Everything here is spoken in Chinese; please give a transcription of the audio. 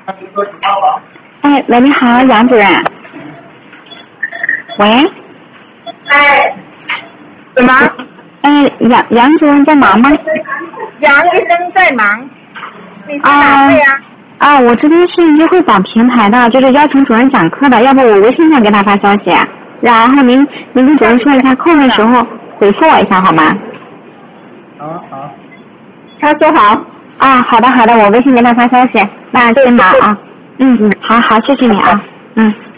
哎，喂，你好，杨主任。喂。 哎，什么？ 哎，杨主任在忙吗？ 杨医生在忙。你是哪位啊？ 我这边是优惠榜平台的，就是邀请主任讲课的，要不我微信上给他发消息，然后您跟主任说一下，空的时候回复我一下好吗？ 好。他说好。 好的，我微信给他发消息，那先忙啊。好，谢谢你啊。